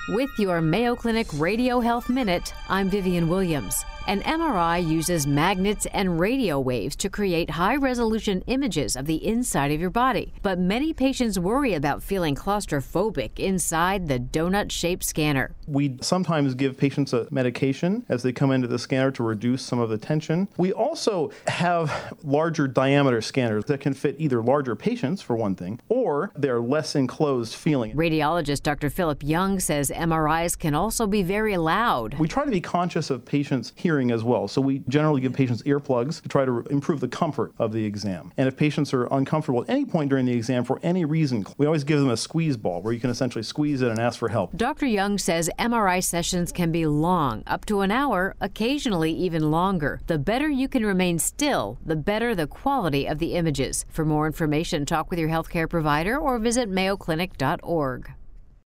With your Mayo Clinic Radio Health Minute, I'm Vivian Williams. An MRI uses magnets and radio waves to create high-resolution images of the inside of your body. But many patients worry about feeling claustrophobic inside the donut-shaped scanner. We sometimes give patients a medication as they come into the scanner to reduce some of the tension. We also have larger diameter scanners that can fit either larger patients, for one thing, or they're less enclosed feeling. Radiologist Dr. Philip Young says MRIs can also be very loud. We try to be conscious of patients' hearing as well, so we generally give patients earplugs to try to improve the comfort of the exam. And if patients are uncomfortable at any point during the exam for any reason, we always give them a squeeze ball where you can essentially squeeze it and ask for help. Dr. Young says MRI sessions can be long, up to an hour, occasionally even longer. The better you can remain still, the better the quality of the images. For more information, talk with your healthcare provider or visit mayoclinic.org.